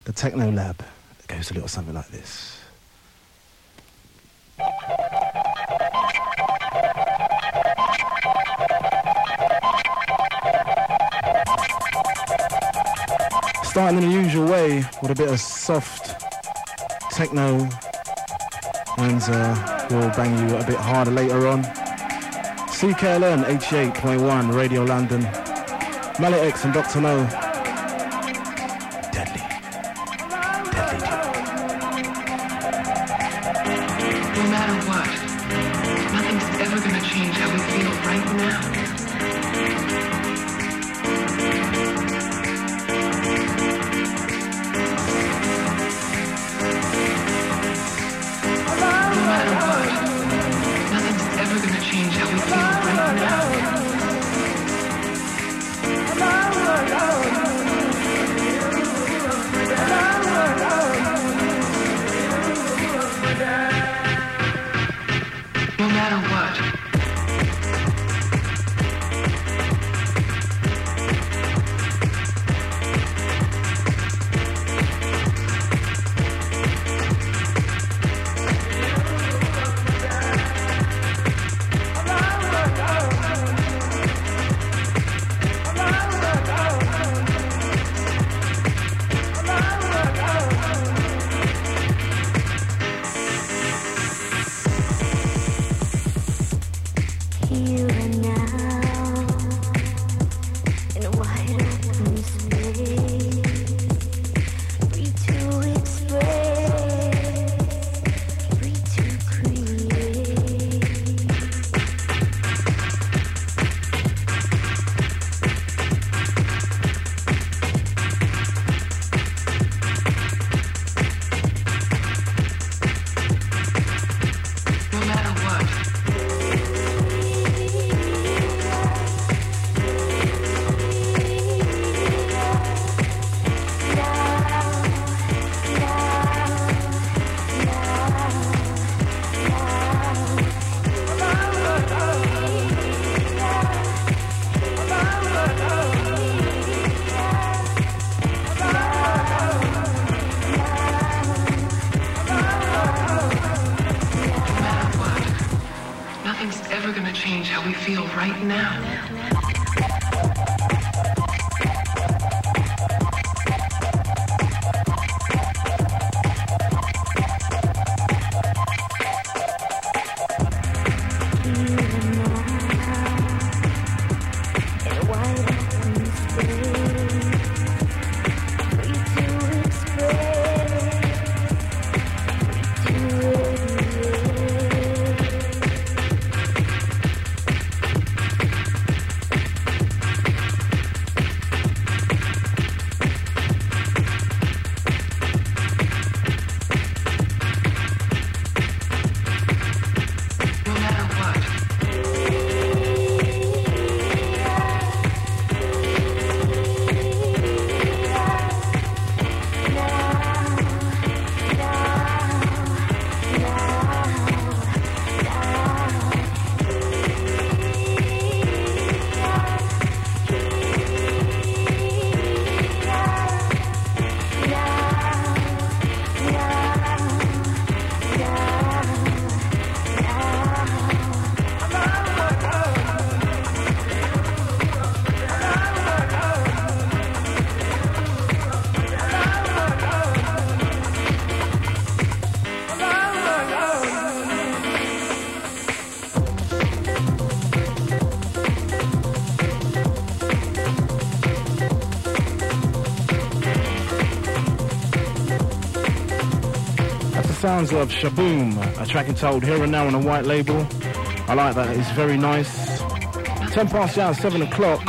the Techno Lab. It goes a little something like this. Starting in the usual way with a bit of soft techno, and we'll bang you a bit harder later on. CKLN 88.1 Radio London, Mallet X and Dr. No. Deadly tune. No matter what, nothing's ever gonna change how we feel right now. Right now. Sounds of Shaboom, a track entitled Here and Now on a white label. I like that, it's very nice. 10 past the hour, 7 o'clock,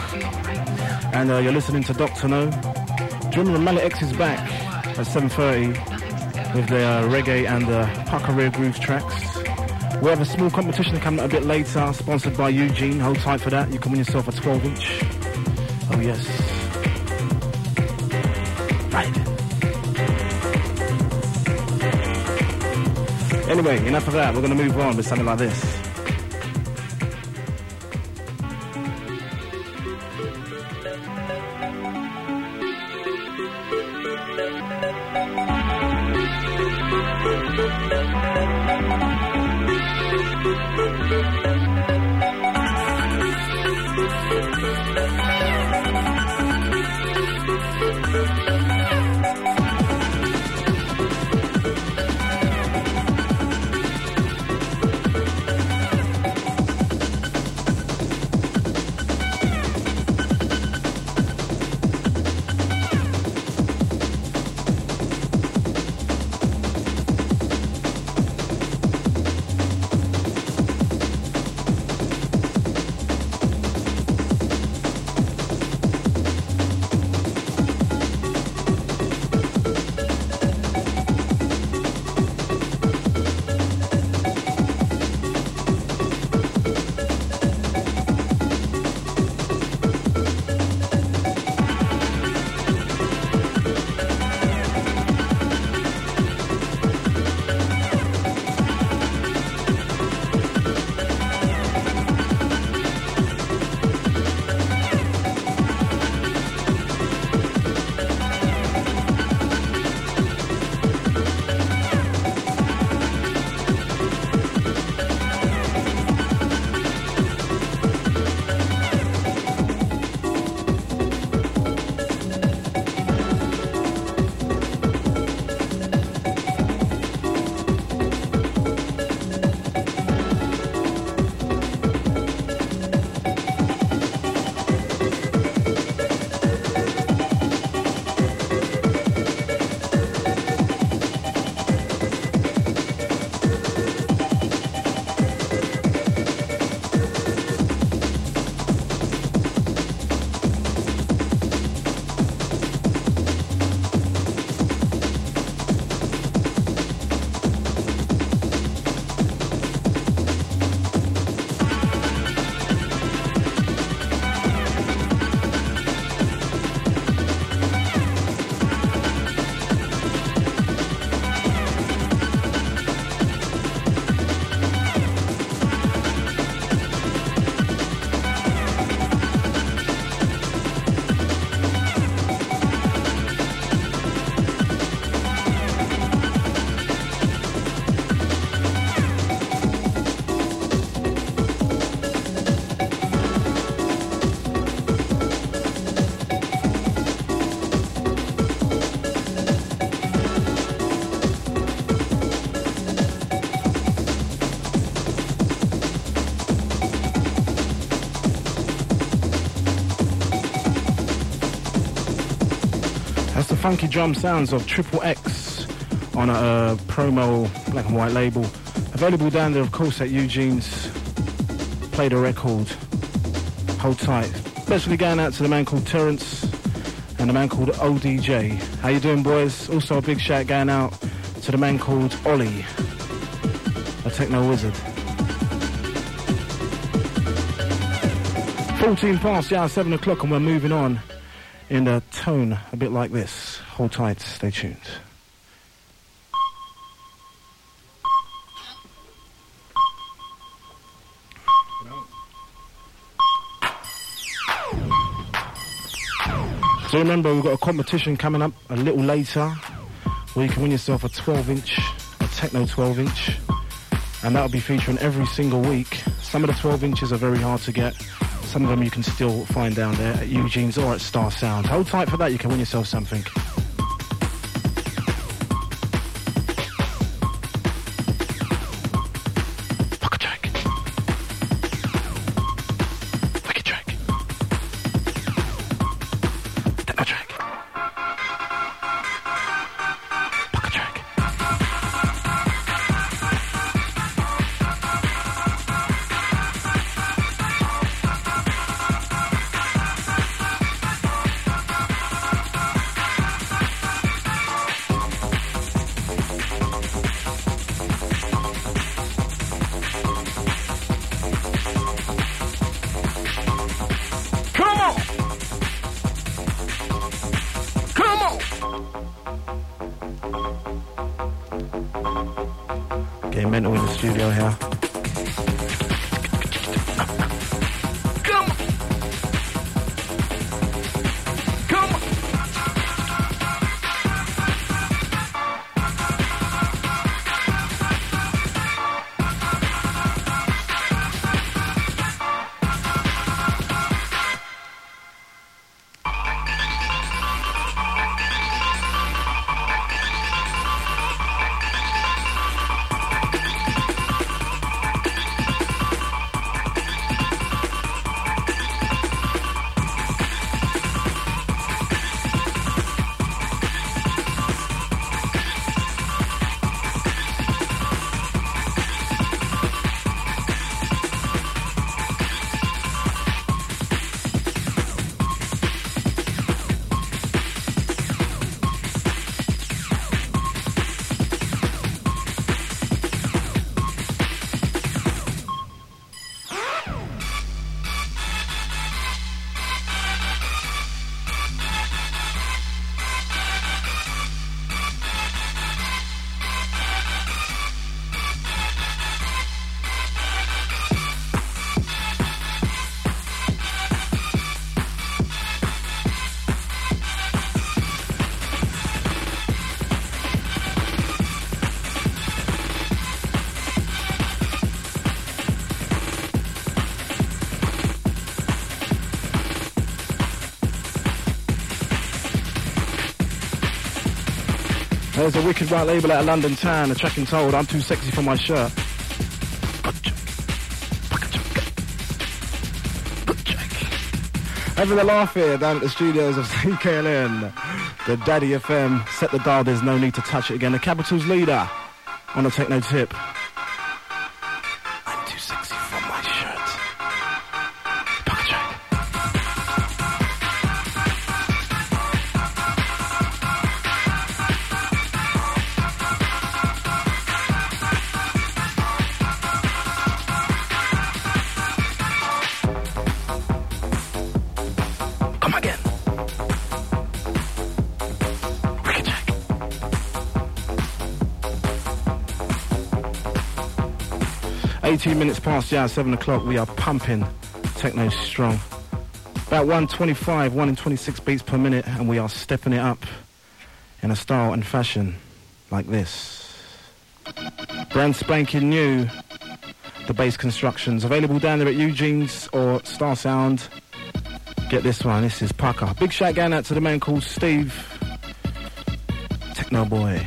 and you're listening to Dr. No. Joining the Mallet X is back at 7:30 with their reggae and Puckereer Grooves tracks. We have a small competition coming up a bit later, sponsored by Eugene. Hold tight for that, you can win yourself a 12-inch. Oh yes. Right. Anyway, enough of that. We're going to move on with something like this. Funky drum sounds of Triple X on a promo black and white label. Available down there, of course, at Eugene's. Play the record. Hold tight. Especially going out to the man called Terrence and the man called ODJ. How you doing, boys? Also a big shout going out to the man called Ollie, a techno wizard. 14 past the hour, 7 o'clock, and we're moving on in a tone a bit like this. Hold tight, stay tuned. So remember, we've got a competition coming up a little later where you can win yourself a 12-inch, a techno 12-inch, and that'll be featuring every single week. Some of the 12 inches are very hard to get. Some of them you can still find down there at Eugene's or at Star Sound. Hold tight for that, you can win yourself something. Getting mental in the studio here. There's a wicked white label out of London Town, a track entitled I'm Too Sexy for My Shirt. Having a laugh here down at the studios of CKLN, the Daddy FM. Set the dial, there's no need to touch it again. The Capital's leader on a techno tip. I'm too sexy for my shirt. Pocket track. Come again. Pocket track. 18 minutes past the hour, 7 o'clock. We are pumping techno strong. About 125, 1 in 26 beats per minute, and we are stepping it up in a style and fashion like this. Brand spanking new, the Bass Constructions. Available down there at Eugene's or Star Sound. Get this one, this is Pucker. Big shout going out to the man called Steve. Techno boy.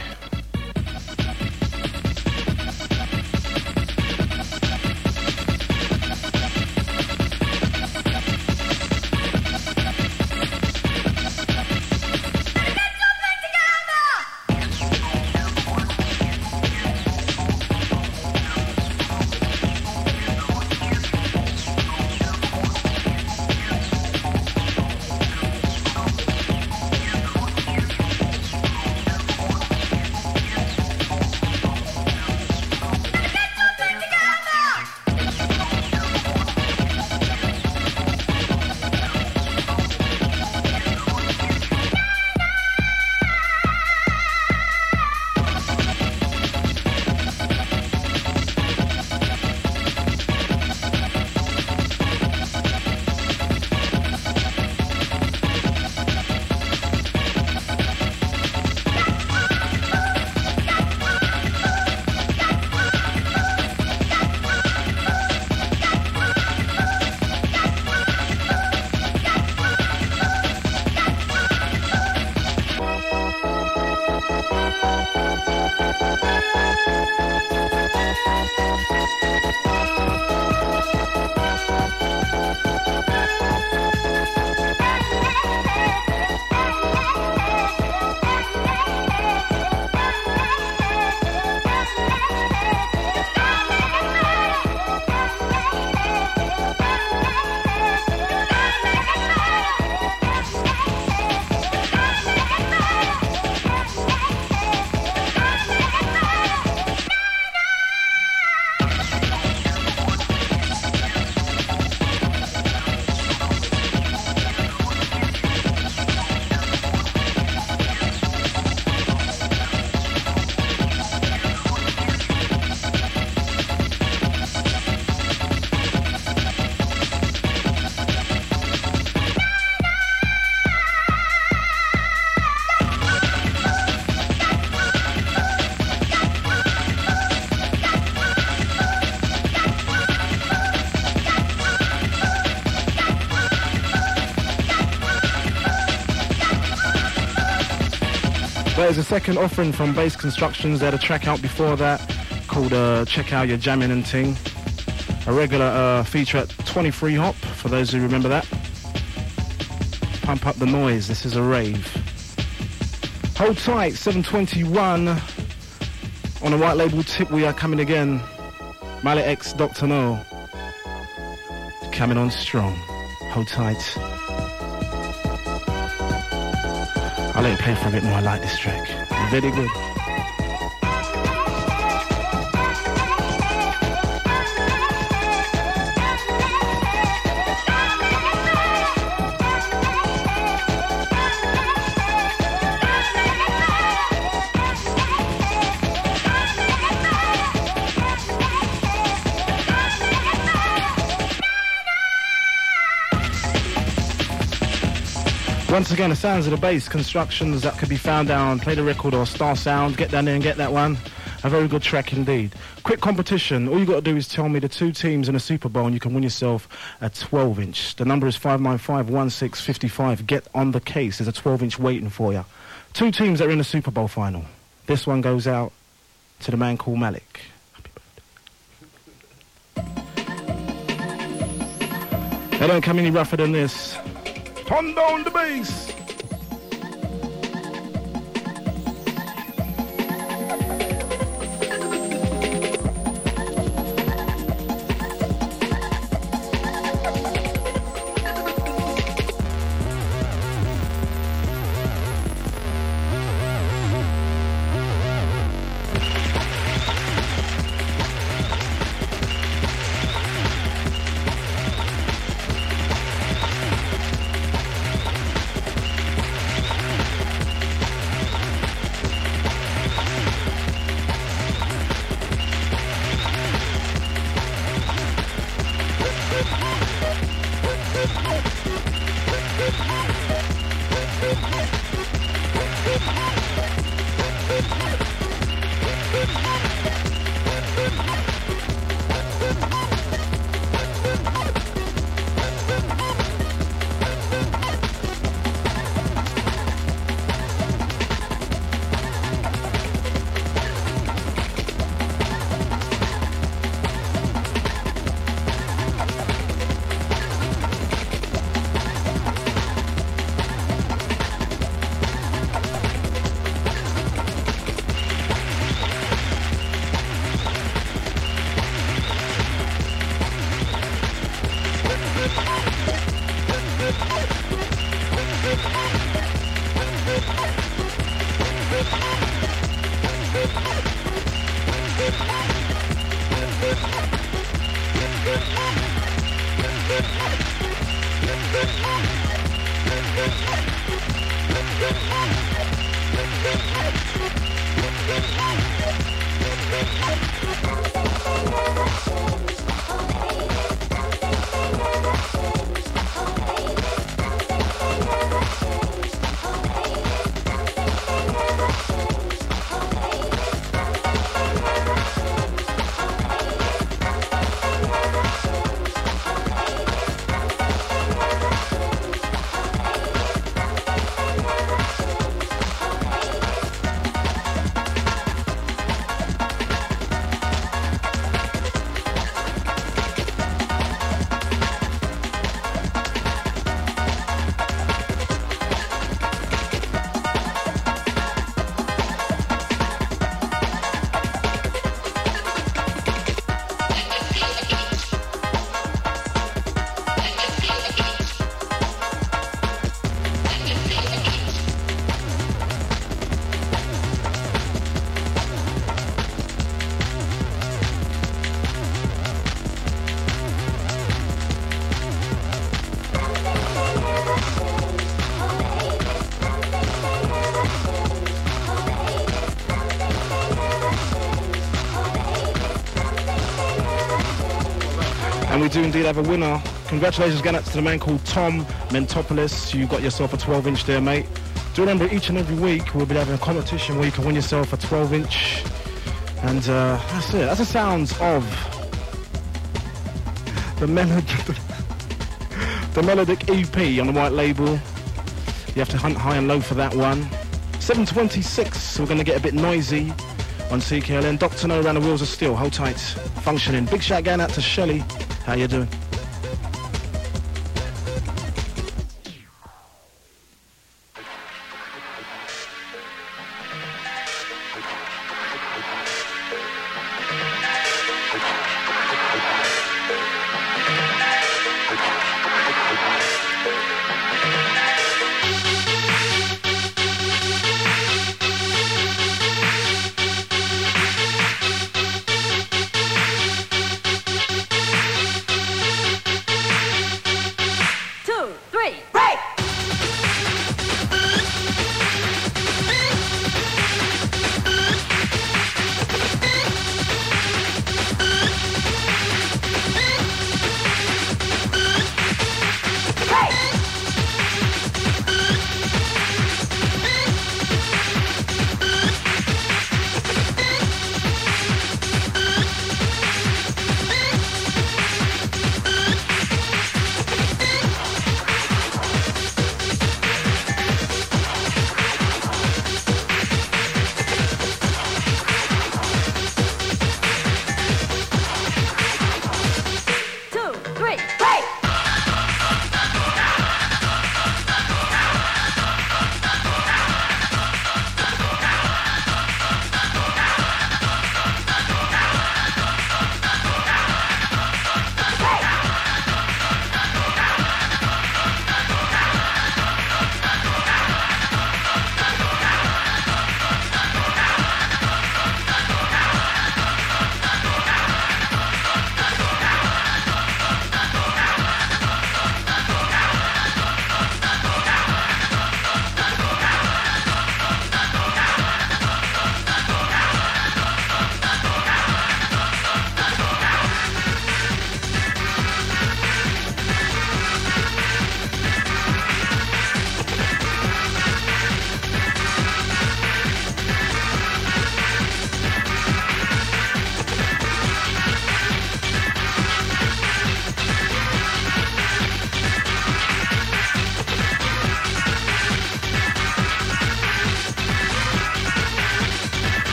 There's a second offering from Bass Constructions. They had a track out before that called Check Out Your Jammin' and Ting. A regular feature at 23 Hop, for those who remember that. Pump up the noise, this is a rave. Hold tight, 7:21. On a white label tip, we are coming again. Mallet X, Dr. No. Coming on strong. Hold tight. I'll let you play for a bit more. I like this track. Very good. Once again, the sounds of the Bass Constructions that could be found down Play the Record or Star Sound. Get down there and get that one. A very good track indeed. Quick competition. All you got to do is tell me the two teams in a Super Bowl and you can win yourself a 12-inch. The number is 595-1655. Get on the case. There's a 12-inch waiting for you. Two teams that are in the Super Bowl final. This one goes out to the man called Malik. Happy birthday. They don't come any rougher than this. Turn down the bass. And we do indeed have a winner. Congratulations going out to the man called Tom Mentopoulos. You got yourself a 12-inch there, mate. Do remember, each and every week we'll be having a competition where you can win yourself a 12-inch. And that's it. That's the sounds of the Melodic EP on the white label. You have to hunt high and low for that one. 7:26, we're going to get a bit noisy on CKLN. Dr. No around the wheels of steel. Hold tight. Functioning. Big shout going out to Shelley. How you doing?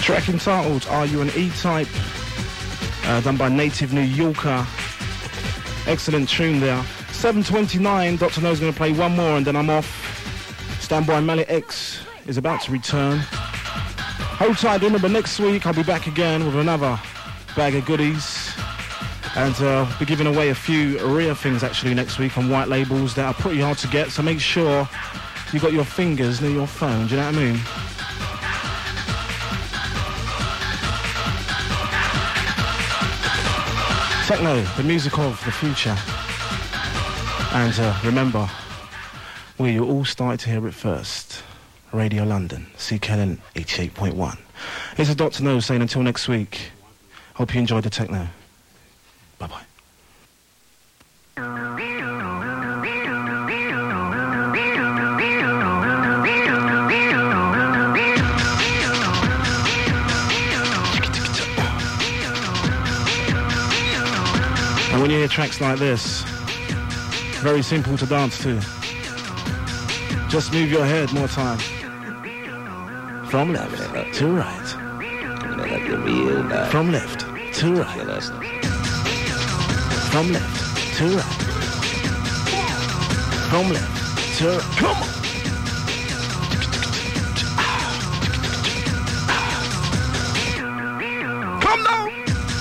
Track entitled Are You an E-Type? Done by Native New Yorker. Excellent tune there. 7:29, Dr. No's going to play one more and then I'm off. Standby Mallet X is about to return. Hold tight, remember next week I'll be back again with another bag of goodies. And be giving away a few rare things actually next week on white labels that are pretty hard to get. So make sure you got your fingers near your phone, do you know what I mean? Techno, the music of the future. And remember, where you all started to hear it first. Radio London, CKLN 88.1. Here's a Dr. No saying until next week. Hope you enjoyed the techno. Bye-bye. And when you hear tracks like this, very simple to dance to. Just move your head more time. From left to right. From left to right. From left to right. From left to right. Come on! Come now!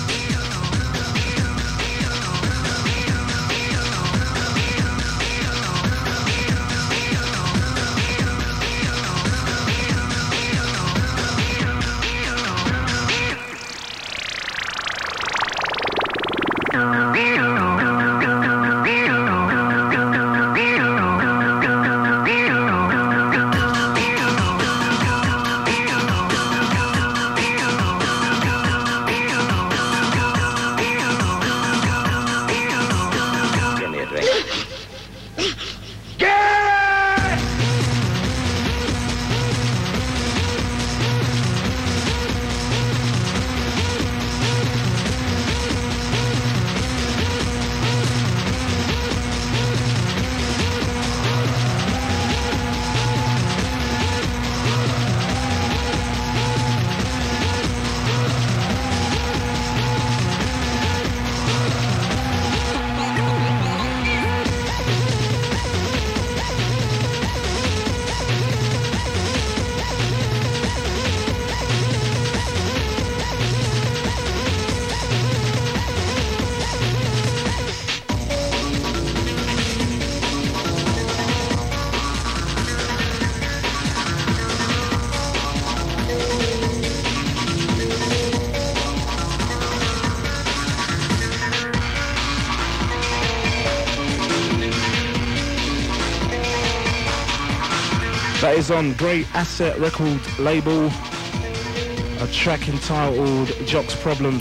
That is on Great Asset record label, a track entitled Jock's Problem